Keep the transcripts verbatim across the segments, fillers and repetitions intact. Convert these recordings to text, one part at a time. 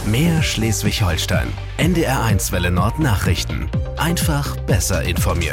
Mehr Schleswig-Holstein. N D R eins Welle Nord Nachrichten. Einfach besser informiert.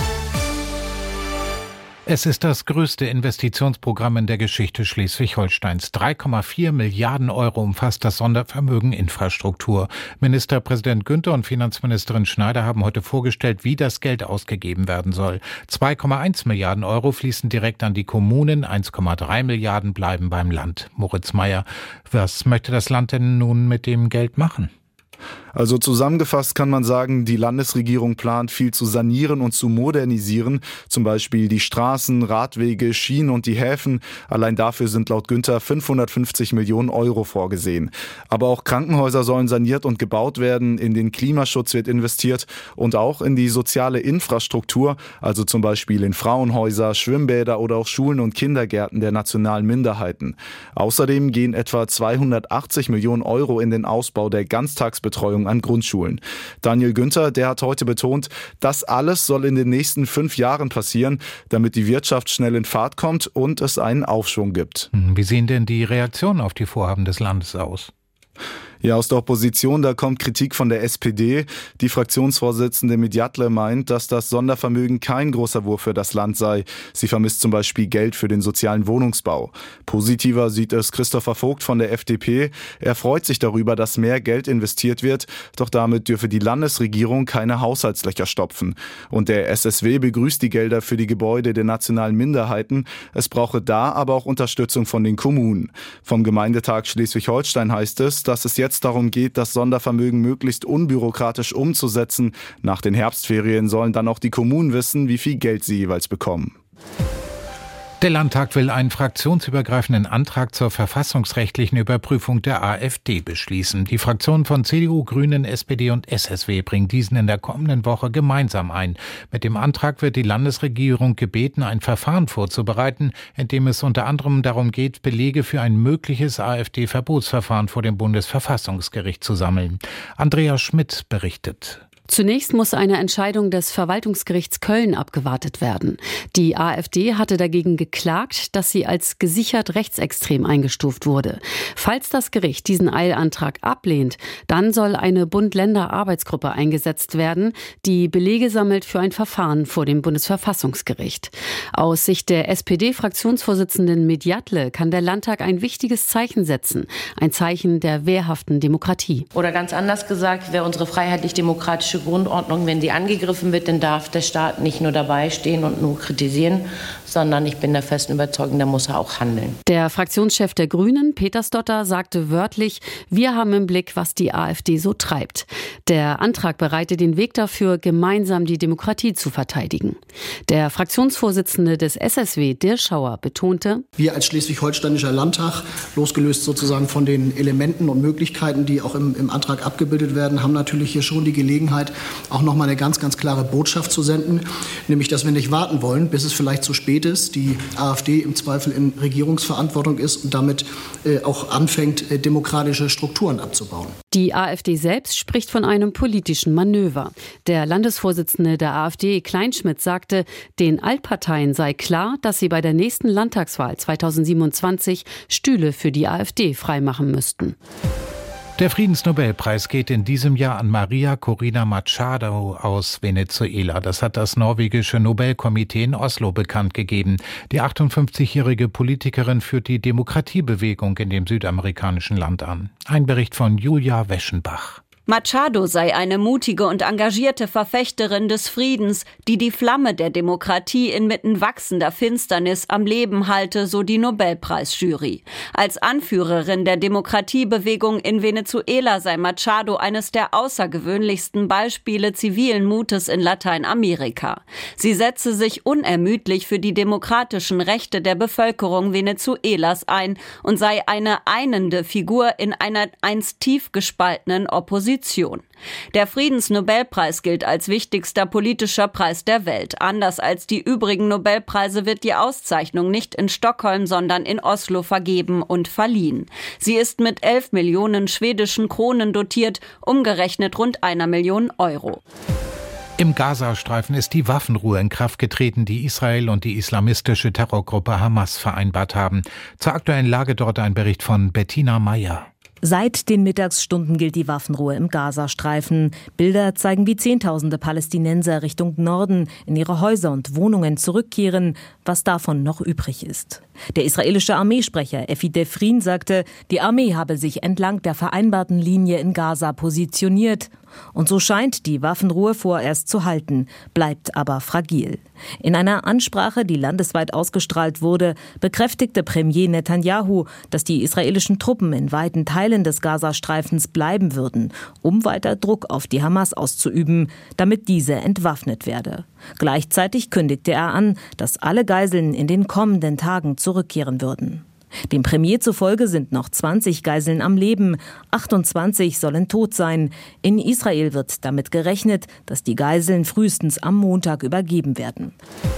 Es ist das größte Investitionsprogramm in der Geschichte Schleswig-Holsteins. drei Komma vier Milliarden Euro umfasst das Sondervermögen Infrastruktur. Ministerpräsident Günther und Finanzministerin Schneider haben heute vorgestellt, wie das Geld ausgegeben werden soll. zwei Komma eins Milliarden Euro fließen direkt an die Kommunen, eins Komma drei Milliarden bleiben beim Land. Moritz Meyer, was möchte das Land denn nun mit dem Geld machen? Also zusammengefasst kann man sagen, die Landesregierung plant, viel zu sanieren und zu modernisieren. Zum Beispiel die Straßen, Radwege, Schienen und die Häfen. Allein dafür sind laut Günther fünfhundertfünfzig Millionen Euro vorgesehen. Aber auch Krankenhäuser sollen saniert und gebaut werden. In den Klimaschutz wird investiert und auch in die soziale Infrastruktur. Also zum Beispiel in Frauenhäuser, Schwimmbäder oder auch Schulen und Kindergärten der nationalen Minderheiten. Außerdem gehen etwa zweihundertachtzig Millionen Euro in den Ausbau der Ganztagsbetreuung an Grundschulen. Daniel Günther, der hat heute betont, das alles soll in den nächsten fünf Jahren passieren, damit die Wirtschaft schnell in Fahrt kommt und es einen Aufschwung gibt. Wie sehen denn die Reaktionen auf die Vorhaben des Landes aus? Ja, aus der Opposition, da kommt Kritik von der S P D. Die Fraktionsvorsitzende Medjatle meint, dass das Sondervermögen kein großer Wurf für das Land sei. Sie vermisst zum Beispiel Geld für den sozialen Wohnungsbau. Positiver sieht es Christopher Vogt von der F D P. Er freut sich darüber, dass mehr Geld investiert wird, doch damit dürfe die Landesregierung keine Haushaltslöcher stopfen. Und der S S W begrüßt die Gelder für die Gebäude der nationalen Minderheiten. Es brauche da aber auch Unterstützung von den Kommunen. Vom Gemeindetag Schleswig-Holstein heißt es, dass es jetzt darum geht, das Sondervermögen möglichst unbürokratisch umzusetzen. Nach den Herbstferien sollen dann auch die Kommunen wissen, wie viel Geld sie jeweils bekommen. Der Landtag will einen fraktionsübergreifenden Antrag zur verfassungsrechtlichen Überprüfung der AfD beschließen. Die Fraktionen von C D U, Grünen, S P D und S S W bringen diesen in der kommenden Woche gemeinsam ein. Mit dem Antrag wird die Landesregierung gebeten, ein Verfahren vorzubereiten, in dem es unter anderem darum geht, Belege für ein mögliches AfD-Verbotsverfahren vor dem Bundesverfassungsgericht zu sammeln. Andrea Schmidt berichtet. Zunächst muss eine Entscheidung des Verwaltungsgerichts Köln abgewartet werden. Die AfD hatte dagegen geklagt, dass sie als gesichert rechtsextrem eingestuft wurde. Falls das Gericht diesen Eilantrag ablehnt, dann soll eine Bund-Länder-Arbeitsgruppe eingesetzt werden, die Belege sammelt für ein Verfahren vor dem Bundesverfassungsgericht. Aus Sicht der S P D-Fraktionsvorsitzenden Medjatle kann der Landtag ein wichtiges Zeichen setzen. Ein Zeichen der wehrhaften Demokratie. Oder ganz anders gesagt, wer unsere freiheitlich-demokratische Grundordnung, wenn sie angegriffen wird, dann darf der Staat nicht nur dabei stehen und nur kritisieren, sondern ich bin der festen Überzeugung, da muss er auch handeln. Der Fraktionschef der Grünen, Peter Stotter, sagte wörtlich, wir haben im Blick, was die AfD so treibt. Der Antrag bereitet den Weg dafür, gemeinsam die Demokratie zu verteidigen. Der Fraktionsvorsitzende des S S W, Dirschauer, betonte, wir als Schleswig-Holsteinischer Landtag, losgelöst sozusagen von den Elementen und Möglichkeiten, die auch im, im Antrag abgebildet werden, haben natürlich hier schon die Gelegenheit, auch noch mal eine ganz, ganz klare Botschaft zu senden, nämlich, dass wir nicht warten wollen, bis es vielleicht zu spät ist, die AfD im Zweifel in Regierungsverantwortung ist und damit äh, auch anfängt, äh, demokratische Strukturen abzubauen. Die AfD selbst spricht von einem politischen Manöver. Der Landesvorsitzende der AfD, Kleinschmidt, sagte, den Altparteien sei klar, dass sie bei der nächsten Landtagswahl zweitausendsiebenundzwanzig Stühle für die AfD freimachen müssten. Der Friedensnobelpreis geht in diesem Jahr an Maria Corina Machado aus Venezuela. Das hat das norwegische Nobelkomitee in Oslo bekannt gegeben. Die achtundfünfzigjährige Politikerin führt die Demokratiebewegung in dem südamerikanischen Land an. Ein Bericht von Julia Weschenbach. Machado sei eine mutige und engagierte Verfechterin des Friedens, die die Flamme der Demokratie inmitten wachsender Finsternis am Leben halte, so die Nobelpreisjury. Als Anführerin der Demokratiebewegung in Venezuela sei Machado eines der außergewöhnlichsten Beispiele zivilen Mutes in Lateinamerika. Sie setze sich unermüdlich für die demokratischen Rechte der Bevölkerung Venezuelas ein und sei eine einende Figur in einer einst tief gespaltenen Opposition. Der Friedensnobelpreis gilt als wichtigster politischer Preis der Welt. Anders als die übrigen Nobelpreise wird die Auszeichnung nicht in Stockholm, sondern in Oslo vergeben und verliehen. Sie ist mit elf Millionen schwedischen Kronen dotiert, umgerechnet rund einer Million Euro. Im Gazastreifen ist die Waffenruhe in Kraft getreten, die Israel und die islamistische Terrorgruppe Hamas vereinbart haben. Zur aktuellen Lage dort ein Bericht von Bettina Meyer. Seit den Mittagsstunden gilt die Waffenruhe im Gazastreifen. Bilder zeigen, wie Zehntausende Palästinenser Richtung Norden in ihre Häuser und Wohnungen zurückkehren, was davon noch übrig ist. Der israelische Armeesprecher Effi Defrin sagte, die Armee habe sich entlang der vereinbarten Linie in Gaza positioniert. Und so scheint die Waffenruhe vorerst zu halten, bleibt aber fragil. In einer Ansprache, die landesweit ausgestrahlt wurde, bekräftigte Premier Netanyahu, dass die israelischen Truppen in weiten Teilen des Gazastreifens bleiben würden, um weiter Druck auf die Hamas auszuüben, damit diese entwaffnet werde. Gleichzeitig kündigte er an, dass alle Geiseln in den kommenden Tagen zurückkehren würden. Dem Premier zufolge sind noch zwanzig Geiseln am Leben, achtundzwanzig sollen tot sein. In Israel wird damit gerechnet, dass die Geiseln frühestens am Montag übergeben werden.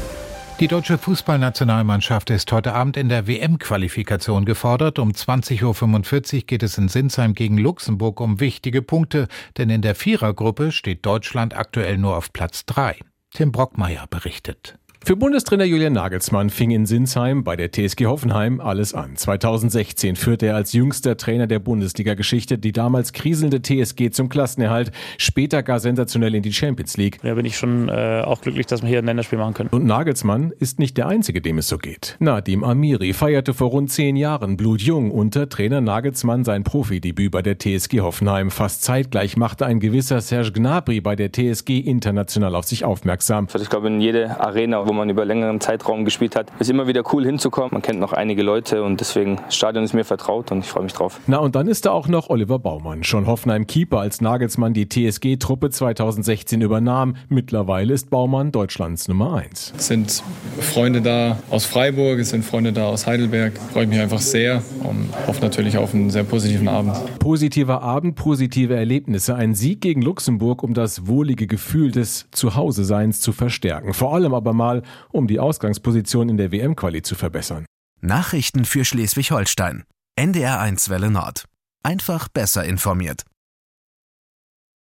Die deutsche Fußballnationalmannschaft ist heute Abend in der W M-Qualifikation gefordert. Um zwanzig Uhr fünfundvierzig geht es in Sinsheim gegen Luxemburg um wichtige Punkte, denn in der Vierergruppe steht Deutschland aktuell nur auf Platz drei. Tim Brockmeier berichtet. Für Bundestrainer Julian Nagelsmann fing in Sinsheim bei der T S G Hoffenheim alles an. zweitausendsechzehn führte er als jüngster Trainer der Bundesliga-Geschichte die damals kriselnde T S G zum Klassenerhalt, später gar sensationell in die Champions League. Da bin ich schon äh, auch glücklich, dass wir hier ein Länderspiel machen können. Und Nagelsmann ist nicht der Einzige, dem es so geht. Nadim Amiri feierte vor rund zehn Jahren blutjung unter Trainer Nagelsmann sein Profidebüt bei der T S G Hoffenheim. Fast zeitgleich machte ein gewisser Serge Gnabry bei der T S G international auf sich aufmerksam. Ich glaube, in jede Arena, wo man über längeren Zeitraum gespielt hat, ist immer wieder cool hinzukommen. Man kennt noch einige Leute und deswegen, das Stadion ist mir vertraut und ich freue mich drauf. Na und dann ist da auch noch Oliver Baumann, schon Hoffenheim-Keeper, als Nagelsmann die T S G-Truppe zweitausendsechzehn übernahm. Mittlerweile ist Baumann Deutschlands Nummer eins. Es sind Freunde da aus Freiburg, es sind Freunde da aus Heidelberg. Freue ich mich einfach sehr und hoffe natürlich auf einen sehr positiven Abend. Positiver Abend, positive Erlebnisse. Ein Sieg gegen Luxemburg, um das wohlige Gefühl des Zuhause-Seins zu verstärken. Vor allem aber mal, um die Ausgangsposition in der W M-Quali zu verbessern. Nachrichten für Schleswig-Holstein. N D R eins Welle Nord. Einfach besser informiert.